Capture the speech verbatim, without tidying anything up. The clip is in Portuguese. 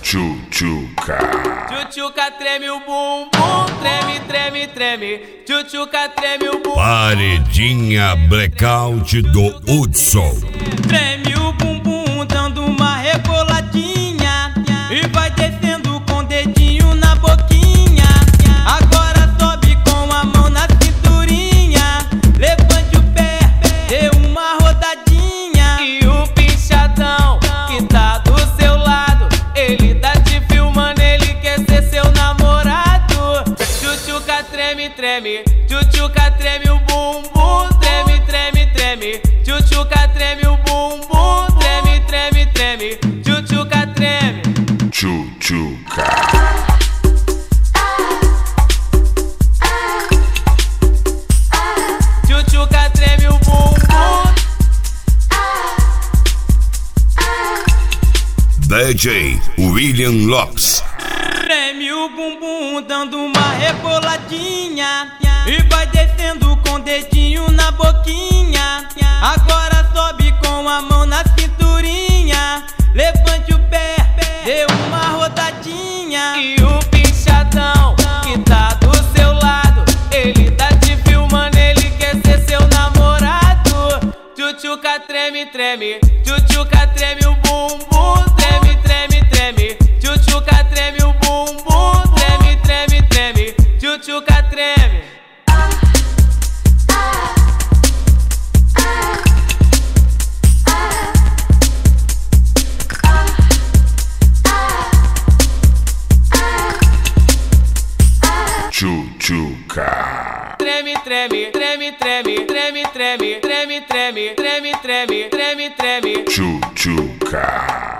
Tchutchuca. Tchutchuca treme o bumbum, treme, treme, treme. Tchutchuca treme o bumbum. Paredinha Blackout do Hudson. Treme o bumbum dando uma reboladinha e vai descendo com o dedinho na boquinha. Agora sobe com a mão na cinturinha. Levante o pé, dê uma rodadinha. E o pinchadão que tá do seu lado, ele tá te filmando, ele quer ser seu namorado. Tchutchuca treme, treme. Tchutchuca treme o bumbum, treme, treme, treme. Tchutchuca treme o bumbum, treme, treme, treme. Tchutchuca treme. Tchutchuca. Tchutchuca treme o bumbum. D J William Lopes. Treme o bumbum dando uma reboladinha e vai descendo com o dedinho na boquinha. Agora sobe com a mão na cinturinha. Levante o pé, dê uma rodadinha. E o pinchadão que tá do seu lado, ele tá te filmando, ele quer ser seu namorado. Tchutchuca treme, treme. Tchutchuca treme o bumbum, treme, treme, treme. Tchutchuca treme o bumbum, treme, treme, treme. Tchutchuca treme. Tchutchuca. Treme, treme, treme, treme, treme, treme, treme, treme, treme, treme, treme, treme. Tchutchuca.